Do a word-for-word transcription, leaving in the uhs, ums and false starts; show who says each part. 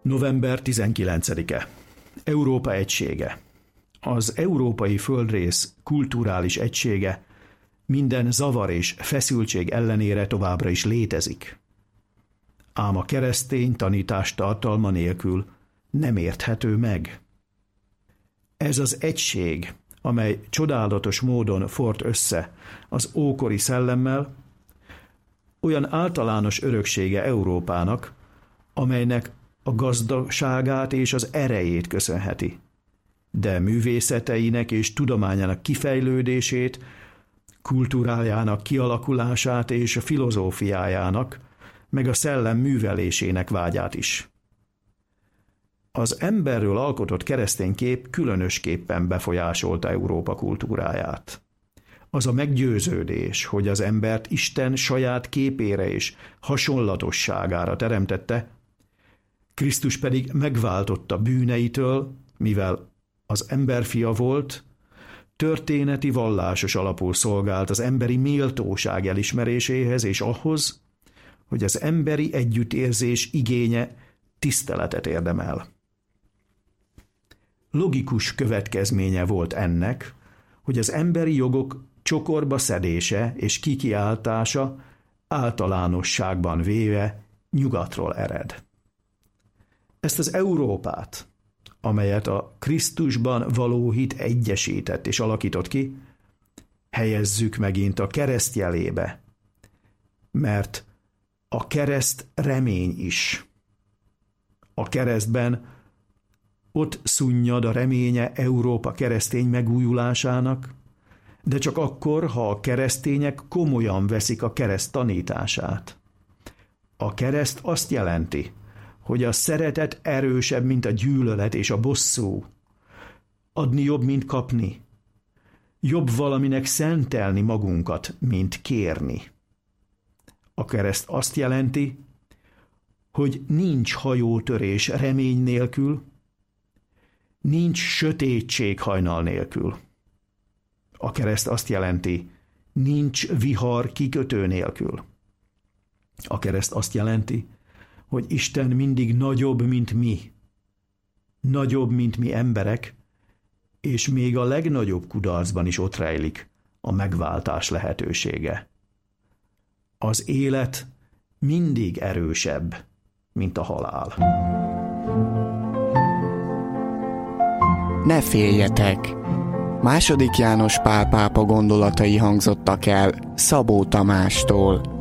Speaker 1: november tizenkilencedike. Európa egysége. Az európai földrész kulturális egysége minden zavar és feszültség ellenére továbbra is létezik. Ám a keresztény tanítás tartalma nélkül nem érthető meg. Ez az egység, amely csodálatos módon fort össze az ókori szellemmel, olyan általános öröksége Európának, amelynek a gazdagságát és az erejét köszönheti, de művészeteinek és tudományának kifejlődését, kultúrájának kialakulását és a filozófiájának, meg a szellem művelésének vágyát is. Az emberről alkotott keresztény kép különösképpen befolyásolta Európa kultúráját. Az a meggyőződés, hogy az embert Isten saját képére és hasonlatosságára teremtette, Krisztus pedig megváltotta bűneitől, mivel az emberfia volt, történeti vallásos alapul szolgált az emberi méltóság elismeréséhez és ahhoz, hogy az emberi együttérzés igénye tiszteletet érdemel. Logikus következménye volt ennek, hogy az emberi jogok csokorba szedése és kikiáltása általánosságban véve nyugatról ered. Ezt az Európát, amelyet a Krisztusban való hit egyesített és alakított ki, helyezzük megint a kereszt jelébe, mert a kereszt remény is. A keresztben ott szunnyad a reménye Európa keresztény megújulásának, de csak akkor, ha a keresztények komolyan veszik a kereszt tanítását. A kereszt azt jelenti, hogy a szeretet erősebb, mint a gyűlölet és a bosszú. Adni jobb, mint kapni. Jobb valaminek szentelni magunkat, mint kérni. A kereszt azt jelenti, hogy nincs hajótörés remény nélkül, nincs sötétség hajnal nélkül. A kereszt azt jelenti, nincs vihar kikötő nélkül. A kereszt azt jelenti, hogy Isten mindig nagyobb, mint mi. Nagyobb, mint mi emberek, és még a legnagyobb kudarcban is ott rejlik a megváltás lehetősége. Az élet mindig erősebb, mint a halál.
Speaker 2: Ne féljetek! Második János Pál pápa gondolatai hangzottak el Szabó Tamástól.